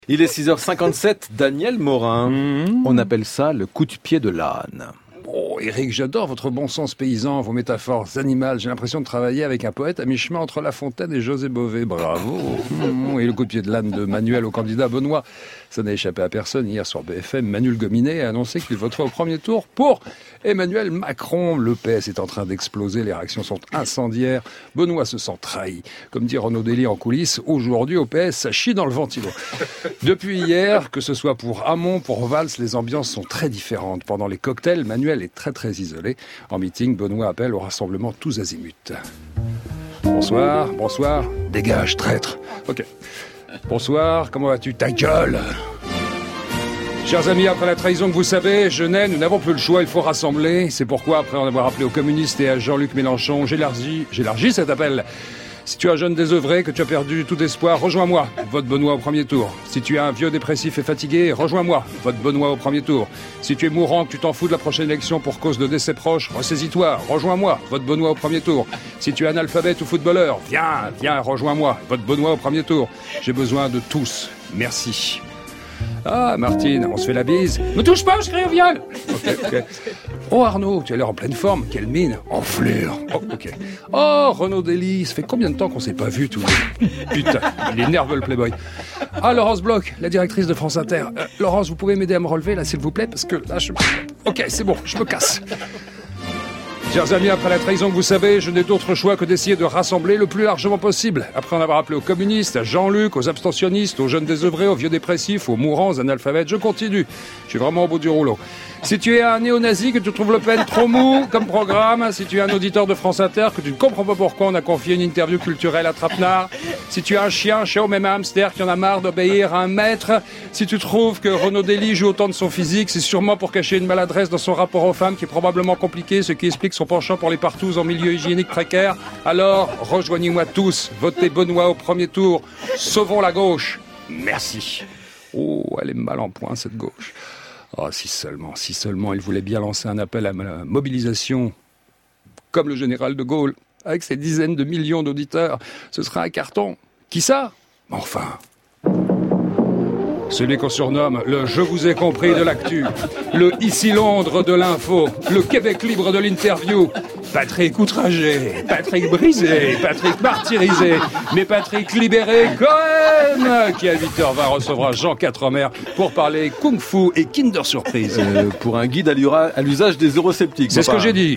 Il est 6h57, Daniel Morin. On appelle ça le coup de pied de l'âne. Oh, Eric, j'adore votre bon sens paysan, vos métaphores animales. J'ai l'impression de travailler avec un poète à mi-chemin entre La Fontaine et José Bové. Bravo. Et le coup de pied de l'âne de Manuel au candidat Benoît. Ça n'a échappé à personne. Hier sur BFM, Manuel Gominet a annoncé qu'il voterait au premier tour pour Emmanuel Macron. Le PS est en train d'exploser, les réactions sont incendiaires. Benoît se sent trahi. Comme dit Renaud Dely en coulisses, aujourd'hui au PS, ça chie dans le ventilo. Depuis hier, que ce soit pour Hamon, pour Valls, les ambiances sont très différentes. Pendant les cocktails, Manuel est très isolé. En meeting, Benoît appelle au rassemblement tous azimuts. Bonsoir. Dégage, traître. Ok. Bonsoir, comment vas-tu? Ta gueule! Chers amis, après la trahison que vous savez, Genève, nous n'avons plus le choix, il faut rassembler. C'est pourquoi, après en avoir appelé aux communistes et à Jean-Luc Mélenchon, j'élargis cet appel. Si tu es un jeune désœuvré, que tu as perdu tout espoir, rejoins-moi. Vote Benoît au premier tour. Si tu es un vieux dépressif et fatigué, rejoins-moi. Vote Benoît au premier tour. Si tu es mourant, que tu t'en fous de la prochaine élection pour cause de décès proche, ressaisis-toi. Rejoins-moi. Vote Benoît au premier tour. Si tu es analphabète ou footballeur, viens, rejoins-moi. Vote Benoît au premier tour. J'ai besoin de tous. Merci. Ah, Martine, on se fait la bise. Me touche pas, je crie au viol. Ok. Oh, Arnaud, tu as l'air en pleine forme. Quelle mine. Enflure. Oh, ok. Oh, Renaud Dely, ça fait combien de temps qu'on s'est pas vu tous les... Putain, il est nerveux le playboy. Ah, Laurence Bloch, la directrice de France Inter. Laurence, vous pouvez m'aider à me relever, là, s'il vous plaît, parce que là, Ok, c'est bon, je me casse. Chers amis, après la trahison que vous savez, je n'ai d'autre choix que d'essayer de rassembler le plus largement possible. Après en avoir appelé aux communistes, à Jean-Luc, aux abstentionnistes, aux jeunes désœuvrés, aux vieux dépressifs, aux mourants, aux analphabètes, je continue. Je suis vraiment au bout du rouleau. Si tu es un néo-nazi, que tu trouves Le Pen trop mou comme programme, si tu es un auditeur de France Inter, que tu ne comprends pas pourquoi on a confié une interview culturelle à Trapenard, si tu es un chien, chat ou même un hamster qui en a marre d'obéir à un maître, si tu trouves que Renaud Dely joue autant de son physique, c'est sûrement pour cacher une maladresse dans son rapport aux femmes qui est probablement compliqué, ce qui explique son penchant pour les partous en milieu hygiénique précaire. Alors, rejoignez-moi tous, votez Benoît au premier tour, sauvons la gauche. Merci. Oh, elle est mal en point cette gauche. Oh, si seulement il voulait bien lancer un appel à la mobilisation, comme le général de Gaulle, avec ses dizaines de millions d'auditeurs, ce serait un carton. Qui ça? Enfin... Celui qu'on surnomme le « je vous ai compris » de l'actu, le « ici Londres » de l'info, le Québec libre de l'interview. Patrick outragé, Patrick brisé, Patrick martyrisé, mais Patrick libéré quand même, qui à 8h20 recevra Jean Quatremer pour parler Kung Fu et Kinder Surprise. Pour un guide à l'usage des eurosceptiques. C'est ce que j'ai dit.